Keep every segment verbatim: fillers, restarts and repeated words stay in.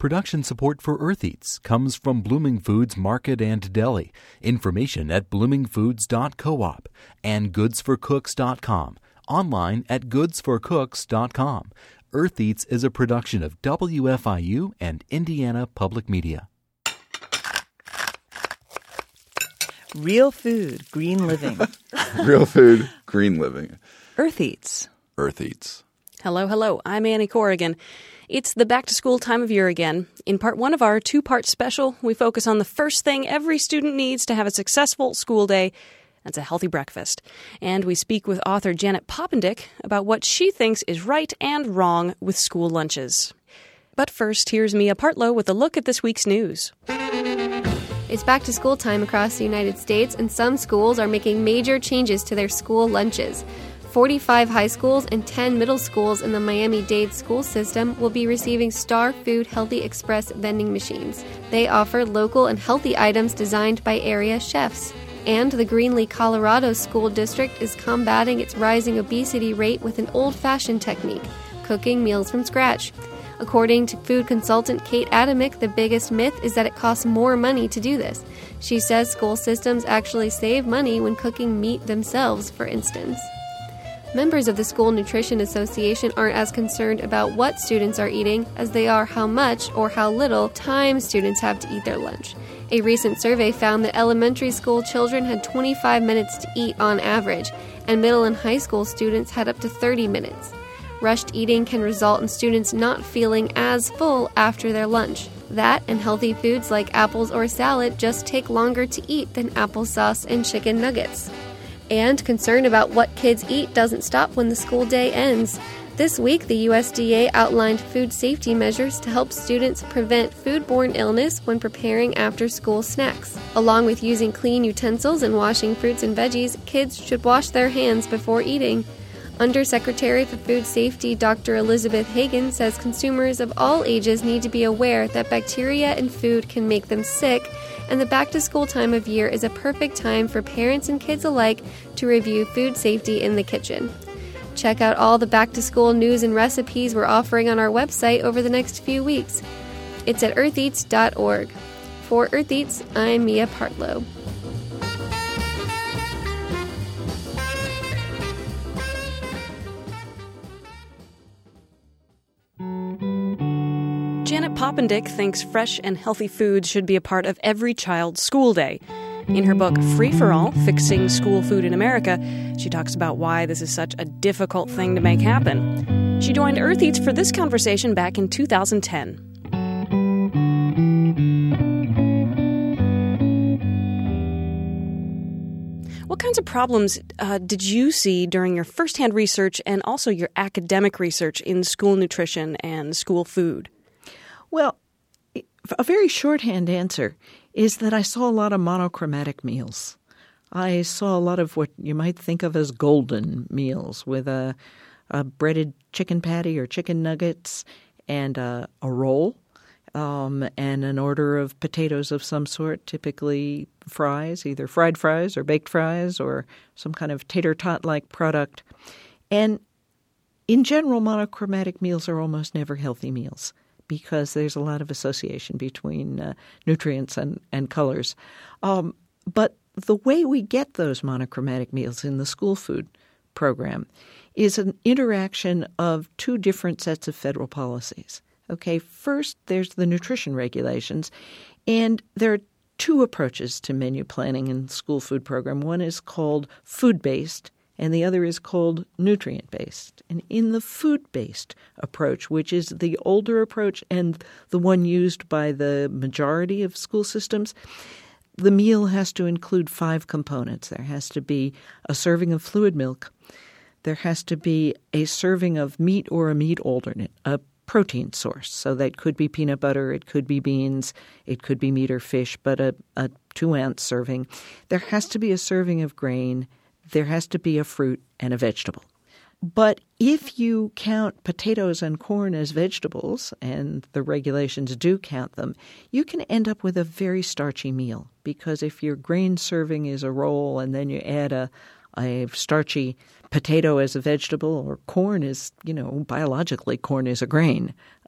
Production support for Earth Eats comes from Blooming Foods Market and Deli. Information at blooming foods dot coop and goods for cooks dot com. Online at goods for cooks dot com. Earth Eats is a production of W F I U and Indiana Public Media. Real food, green living. Real food, green living. Earth Eats. Earth Eats. Hello, hello. I'm Annie Corrigan. It's the back-to-school time of year again. In part one of our two-part special, we focus on the first thing every student needs to have a successful school day. That's a healthy breakfast. And we speak with author Janet Poppendieck about what she thinks is right and wrong with school lunches. But first, here's Mia Partlow with a look at this week's news. It's back to school time across the United States, and some schools are making major changes to their school lunches. forty-five high schools and ten middle schools in the Miami-Dade school system will be receiving Star Food Healthy Express vending machines. They offer local and healthy items designed by area chefs. And the Greenlee, Colorado school district is combating its rising obesity rate with an old-fashioned technique, cooking meals from scratch. According to food consultant Kate Adamick, the biggest myth is that it costs more money to do this. She says school systems actually save money when cooking meat themselves, for instance. Members of the School Nutrition Association aren't as concerned about what students are eating as they are how much or how little time students have to eat their lunch. A recent survey found that elementary school children had twenty-five minutes to eat on average, and middle and high school students had up to thirty minutes. Rushed eating can result in students not feeling as full after their lunch. That and healthy foods like apples or salad just take longer to eat than applesauce and chicken nuggets. And concern about what kids eat doesn't stop when the school day ends. This week, the U S D A outlined food safety measures to help students prevent foodborne illness when preparing after-school snacks. Along with using clean utensils and washing fruits and veggies, kids should wash their hands before eating. Undersecretary for Food Safety Doctor Elizabeth Hagan says consumers of all ages need to be aware that bacteria in food can make them sick, and the back-to-school time of year is a perfect time for parents and kids alike to review food safety in the kitchen. Check out all the back-to-school news and recipes we're offering on our website over the next few weeks. It's at earth eats dot org. For Earth Eats, I'm Mia Partlow. Janet Poppendieck thinks fresh and healthy foods should be a part of every child's school day. In her book, Free for All, Fixing School Food in America, she talks about why this is such a difficult thing to make happen. She joined Earth Eats for this conversation back in two thousand ten. What kinds of problems uh, did you see during your firsthand research and also your academic research in school nutrition and school food? Well, a very shorthand answer is that I saw a lot of monochromatic meals. I saw a lot of what you might think of as golden meals with a, a breaded chicken patty or chicken nuggets and a, a roll um, and an order of potatoes of some sort, typically fries, either fried fries or baked fries or some kind of tater tot-like product. And in general, monochromatic meals are almost never healthy meals, because there's a lot of association between uh, nutrients and, and colors. Um, but the way we get those monochromatic meals in the school food program is an interaction of two different sets of federal policies. Okay, first, there's the nutrition regulations, and there are two approaches to menu planning in the school food program. One is called food-based, and the other is called nutrient-based. And in the food-based approach, which is the older approach and the one used by the majority of school systems, the meal has to include five components. There has to be a serving of fluid milk. There has to be a serving of meat or a meat alternate, a protein source. So that could be peanut butter, it could be beans, it could be meat or fish, but a, a two-ounce serving. There has to be a serving of grain. There has to be a fruit and a vegetable. But if you count potatoes and corn as vegetables, and the regulations do count them, you can end up with a very starchy meal. Because if your grain serving is a roll and then you add a, a starchy potato as a vegetable, or corn is, you know, biologically corn is a grain,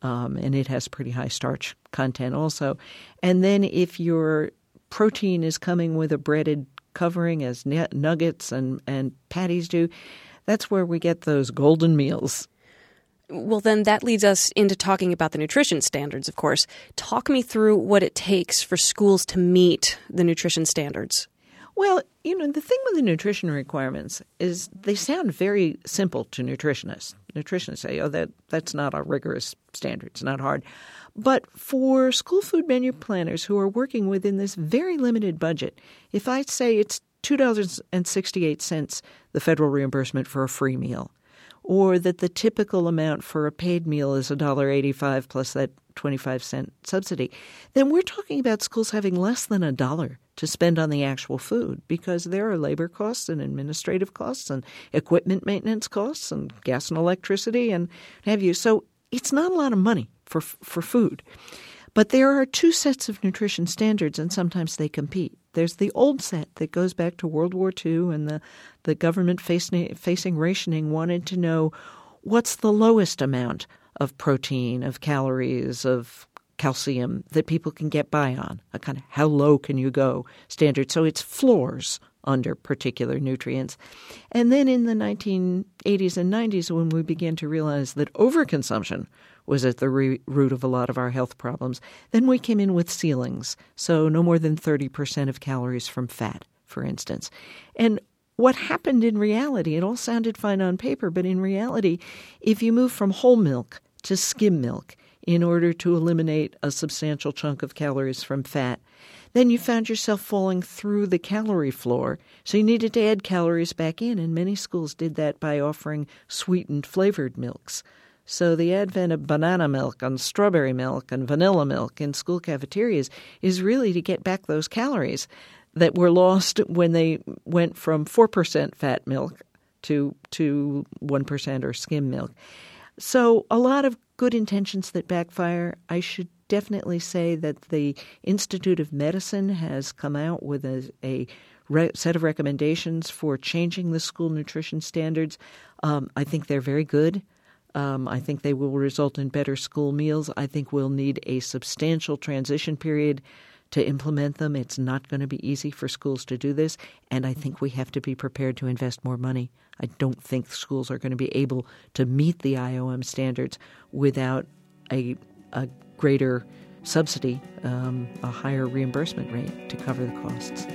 um, and it has pretty high starch content also. And then if your protein is coming with a breaded covering, as nuggets and, and patties do, that's where we get those golden meals. Well, then that leads us into talking about the nutrition standards, of course. Talk me through what it takes for schools to meet the nutrition standards. Well, you know, the thing with the nutrition requirements is they sound very simple to nutritionists. Nutritionists say, oh, that that's not a rigorous standard. It's not hard. But for school food menu planners who are working within this very limited budget, if I say it's two dollars and sixty-eight cents, the federal reimbursement for a free meal, or that the typical amount for a paid meal is one dollar and eighty-five cents plus that twenty-five cent subsidy, then we're talking about schools having less than a dollar to spend on the actual food, because there are labor costs and administrative costs and equipment maintenance costs and gas and electricity and have you. So it's not a lot of money for for food. But there are two sets of nutrition standards, and sometimes they compete. There's the old set that goes back to World War Two, and the, the government facing, facing rationing wanted to know what's the lowest amount of protein, of calories, of calcium that people can get by on, a kind of how low can you go standard. So it's floors under particular nutrients. And then in the nineteen eighties and nineties, when we began to realize that overconsumption was at the re- root of a lot of our health problems, then we came in with ceilings. So no more than thirty percent of calories from fat, for instance. And what happened in reality, it all sounded fine on paper, but in reality, if you move from whole milk to skim milk in order to eliminate a substantial chunk of calories from fat, then you found yourself falling through the calorie floor. So you needed to add calories back in, and many schools did that by offering sweetened flavored milks. So the advent of banana milk and strawberry milk and vanilla milk in school cafeterias is really to get back those calories that were lost when they went from four percent fat milk to, to one percent or skim milk. So a lot of good intentions that backfire. I should definitely say that the Institute of Medicine has come out with a, a re- set of recommendations for changing the school nutrition standards. Um, I think they're very good. Um, I think they will result in better school meals. I think we'll need a substantial transition period to implement them. It's not going to be easy for schools to do this, and I think we have to be prepared to invest more money. I don't think schools are going to be able to meet the I O M standards without a, a greater subsidy, um, a higher reimbursement rate to cover the costs.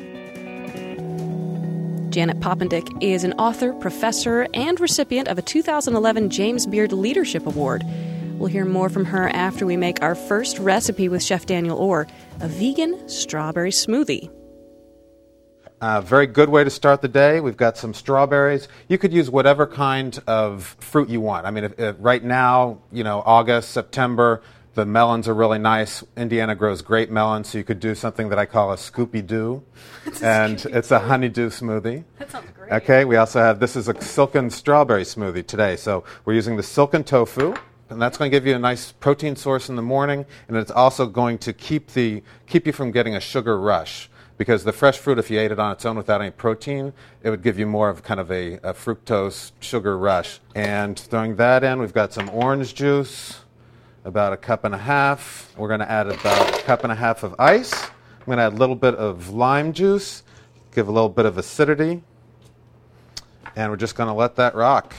Janet Poppendieck is an author, professor, and recipient of a two thousand eleven James Beard Leadership Award. We'll hear more from her after we make our first recipe with Chef Daniel Orr, a vegan strawberry smoothie. A very good way to start the day. We've got some strawberries. You could use whatever kind of fruit you want. I mean, if, if right now, you know, August, September, the melons are really nice. Indiana grows great melons, so you could do something that I call a Scoopy-Doo. And it's a honeydew smoothie. That sounds great. Okay, we also have, this is a silken strawberry smoothie today. So we're using the silken tofu, and that's going to give you a nice protein source in the morning, and it's also going to keep the keep you from getting a sugar rush. Because the fresh fruit, if you ate it on its own without any protein, it would give you more of kind of a, a fructose sugar rush. And throwing that in, we've got some orange juice, about a cup and a half. We're going to add about a cup and a half of ice. I'm going to add a little bit of lime juice, give a little bit of acidity. And we're just going to let that rock.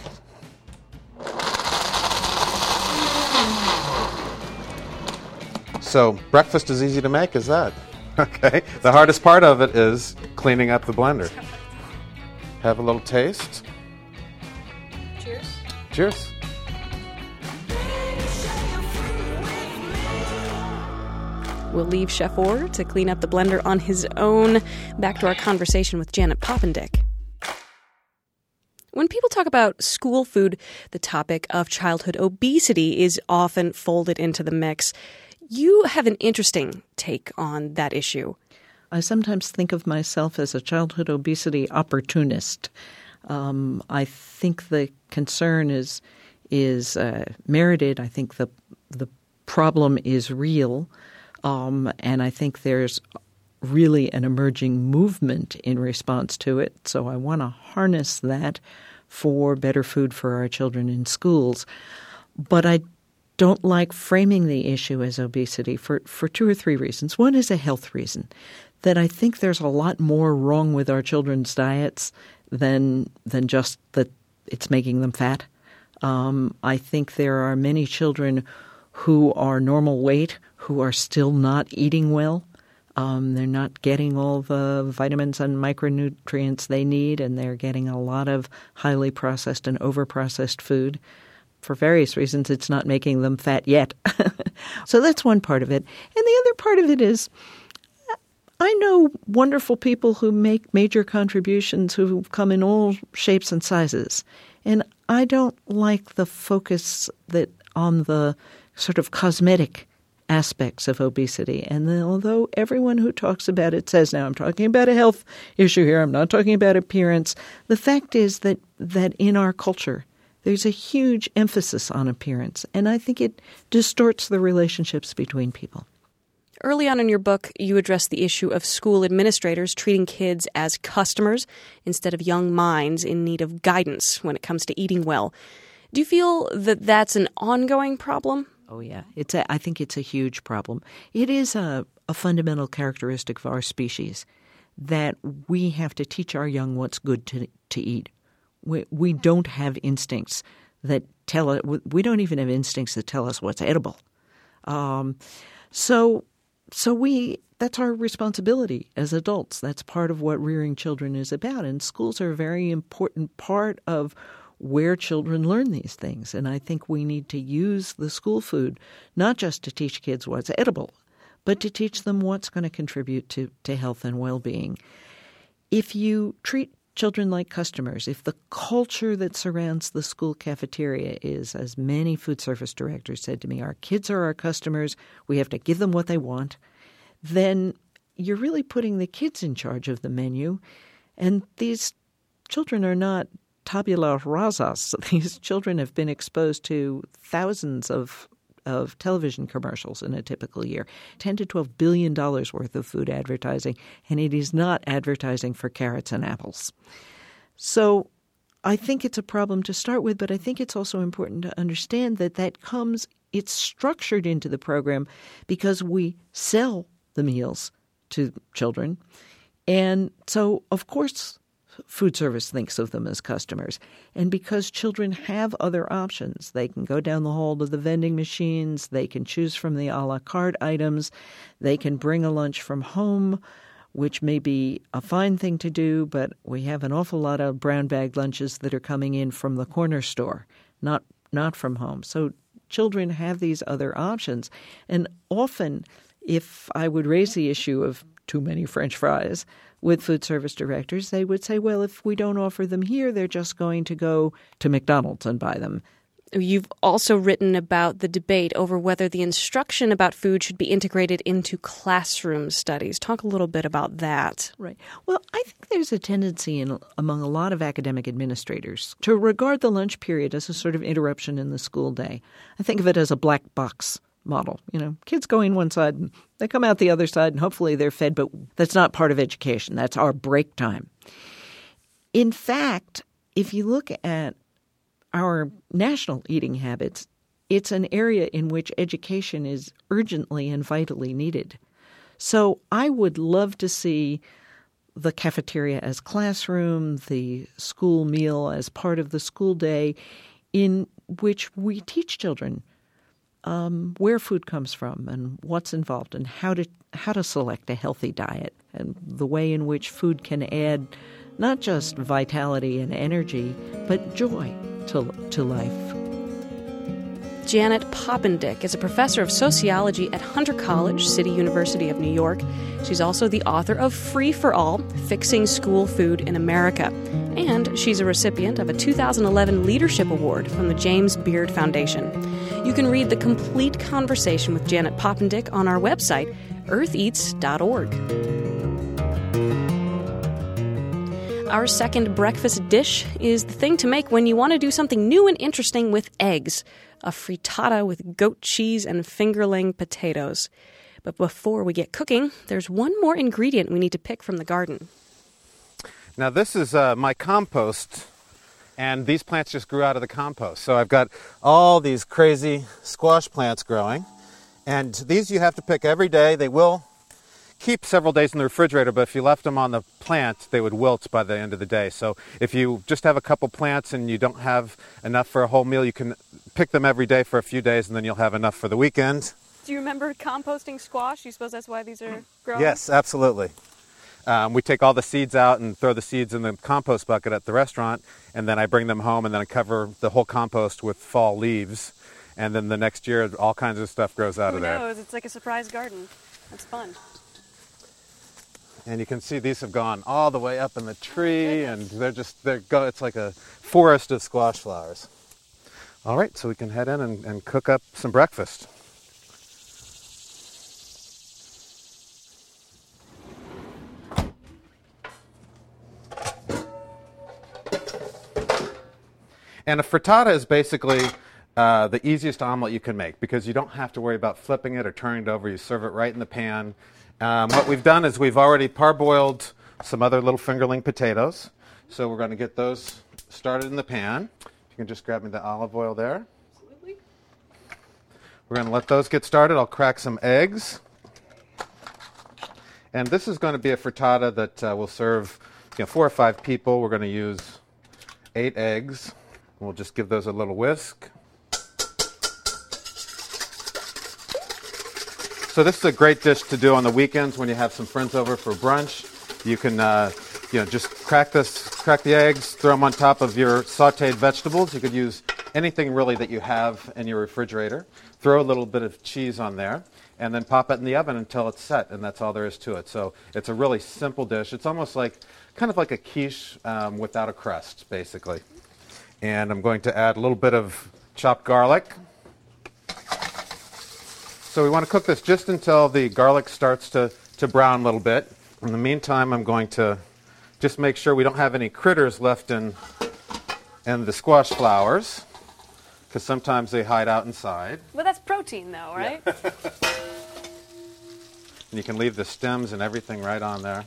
So breakfast is easy to make, is that? Okay. The hardest part of it is cleaning up the blender. Have a little taste. Cheers. Cheers. We'll leave Chef Orr to clean up the blender on his own. Back to our conversation with Janet Poppendieck. When people talk about school food, the topic of childhood obesity is often folded into the mix. You have an interesting take on that issue. I sometimes think of myself as a childhood obesity opportunist. Um, I think the concern is is uh, merited. I think the the problem is real, um, and I think there's really an emerging movement in response to it. So I want to harness that for better food for our children in schools. But I don't like framing the issue as obesity for, for two or three reasons. One is a health reason, that I think there's a lot more wrong with our children's diets than than just that it's making them fat. Um, I think there are many children who are normal weight who are still not eating well. Um, they're not getting all the vitamins and micronutrients they need, and they're getting a lot of highly processed and over-processed food. For various reasons, it's not making them fat yet. So that's one part of it. And the other part of it is I know wonderful people who make major contributions who come in all shapes and sizes. And I don't like the focus that on the sort of cosmetic aspects of obesity. And then, although everyone who talks about it says, now I'm talking about a health issue here, I'm not talking about appearance, the fact is that, that in our culture, there's a huge emphasis on appearance, and I think it distorts the relationships between people. Early on in your book, you address the issue of school administrators treating kids as customers instead of young minds in need of guidance when it comes to eating well. Do you feel that that's an ongoing problem? Oh, yeah. It's a, I think it's a huge problem. It is a, a fundamental characteristic of our species that we have to teach our young what's good to, to eat. We, we don't have instincts that tell us, we don't even have instincts that tell us what's edible. Um, so, so we, that's our responsibility as adults. That's part of what rearing children is about. And schools are a very important part of where children learn these things. And I think we need to use the school food not just to teach kids what's edible, but to teach them what's going to contribute to, to health and well-being. If you treat children like customers, if the culture that surrounds the school cafeteria is, as many food service directors said to me, our kids are our customers, we have to give them what they want, then you're really putting the kids in charge of the menu. And these children are not tabula rasas. These children have been exposed to thousands of of television commercials in a typical year, ten to twelve billion dollars worth of food advertising, and it is not advertising for carrots and apples. So I think it's a problem to start with, but I think it's also important to understand that that comes, it's structured into the program because we sell the meals to children. And so, of course, food service thinks of them as customers. And because children have other options, they can go down the hall to the vending machines, they can choose from the a la carte items, they can bring a lunch from home, which may be a fine thing to do, but we have an awful lot of brown bag lunches that are coming in from the corner store, not not from home. So children have these other options. And often, if I would raise the issue of too many French fries with food service directors, they would say, well, if we don't offer them here, they're just going to go to McDonald's and buy them. You've also written about the debate over whether the instruction about food should be integrated into classroom studies. Talk a little bit about that. Right. Well, I think there's a tendency in, among a lot of academic administrators to regard the lunch period as a sort of interruption in the school day. I think of it as a black box model. You know, kids go in one side and they come out the other side and hopefully they're fed, but that's not part of education. That's our break time. In fact, if you look at our national eating habits, it's an area in which education is urgently and vitally needed. So I would love to see the cafeteria as classroom, the school meal as part of the school day, in which we teach children Um, where food comes from and what's involved and how to how to select a healthy diet and the way in which food can add not just vitality and energy, but joy to, to life. Janet Poppendieck is a professor of sociology at Hunter College, City University of New York. She's also the author of Free for All, Fixing School Food in America. And she's a recipient of a two thousand eleven Leadership Award from the James Beard Foundation. You can read the complete conversation with Janet Poppendieck on our website, earth eats dot org. Our second breakfast dish is the thing to make when you want to do something new and interesting with eggs, a frittata with goat cheese and fingerling potatoes. But before we get cooking, there's one more ingredient we need to pick from the garden. Now, this is uh, my compost, And these plants just grew out of the compost. So I've got all these crazy squash plants growing. And these you have to pick every day. They will keep several days in the refrigerator, but if you left them on the plant, they would wilt by the end of the day. So if you just have a couple plants and you don't have enough for a whole meal, you can pick them every day for a few days, and then you'll have enough for the weekend. Do you remember composting squash? You suppose that's why these are growing? Yes, absolutely. Um, we take all the seeds out and throw the seeds in the compost bucket at the restaurant, and then I bring them home, and then I cover the whole compost with fall leaves. And then the next year, all kinds of stuff grows out Who of there. knows? It's like a surprise garden. That's fun. And you can see these have gone all the way up in the tree, and they're just, they're go, it's like a forest of squash flowers. All right, so we can head in and, and cook up some breakfast. And a frittata is basically uh, the easiest omelet you can make because you don't have to worry about flipping it or turning it over. You serve it right in the pan. Um, what we've done is we've already parboiled some other little fingerling potatoes. So we're going to get those started in the pan. You can just grab me the olive oil there. Absolutely. We're going to let those get started. I'll crack some eggs. And this is going to be a frittata that uh, will serve you know, four or five people. We're going to use eight eggs. We'll just give those a little whisk. So this is a great dish to do on the weekends when you have some friends over for brunch. You can, uh, you know, just crack this, crack the eggs, throw them on top of your sautéed vegetables. You could use anything really that you have in your refrigerator. Throw a little bit of cheese on there, and then pop it in the oven until it's set, and that's all there is to it. So it's a really simple dish. It's almost like, kind of like a quiche um, without a crust, basically. And I'm going to add a little bit of chopped garlic. So we want to cook this just until the garlic starts to, to brown a little bit. In the meantime, I'm going to just make sure we don't have any critters left in, in the squash flowers, because sometimes they hide out inside. Well, that's protein, though, right? Yeah. And you can leave the stems and everything right on there.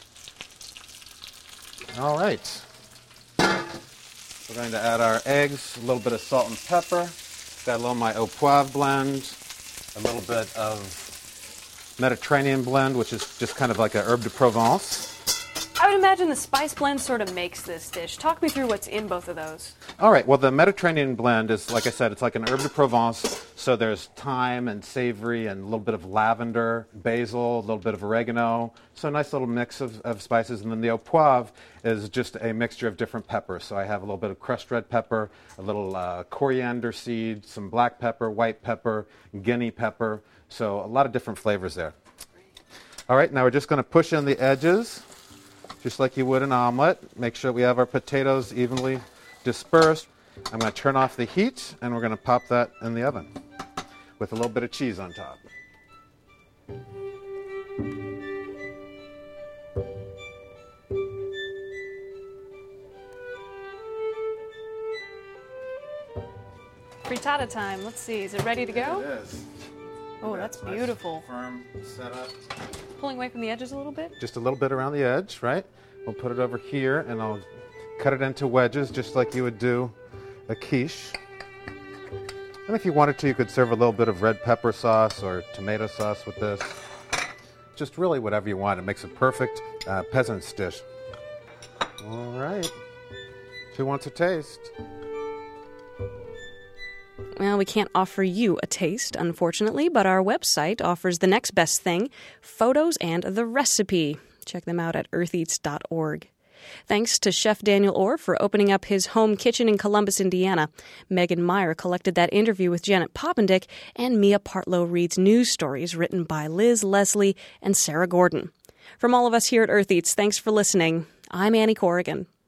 All right. We're going to add our eggs, a little bit of salt and pepper. Got a little of my au poivre blend, a little bit of Mediterranean blend, which is just kind of like a herbe de Provence. I would imagine the spice blend sort of makes this dish. Talk me through what's in both of those. All right. Well, the Mediterranean blend is, like I said, it's like an herbe de Provence. So there's thyme and savory and a little bit of lavender, basil, a little bit of oregano. So a nice little mix of, of spices. And then the au poivre is just a mixture of different peppers. So I have a little bit of crushed red pepper, a little uh, coriander seed, some black pepper, white pepper, guinea pepper. So a lot of different flavors there. All right. Now we're just going to push in the edges, just like you would an omelet. Make sure we have our potatoes evenly dispersed. I'm going to turn off the heat, and we're going to pop that in the oven with a little bit of cheese on top. Frittata time. Let's see. Is it ready to go? It is. Oh, that's beautiful. Firm setup. Pulling away from the edges a little bit? Just a little bit around the edge, right? We'll put it over here, and I'll cut it into wedges just like you would do a quiche. And if you wanted to, you could serve a little bit of red pepper sauce or tomato sauce with this. Just really whatever you want. It makes a perfect uh, peasant's dish. All right. Who wants a taste? Well, we can't offer you a taste, unfortunately, but our website offers the next best thing, photos and the recipe. Check them out at earth eats dot org. Thanks to Chef Daniel Orr for opening up his home kitchen in Columbus, Indiana. Megan Meyer collected that interview with Janet Poppendieck, and Mia Partlow reads news stories written by Liz Leslie and Sarah Gordon. From all of us here at Earth Eats, thanks for listening. I'm Annie Corrigan.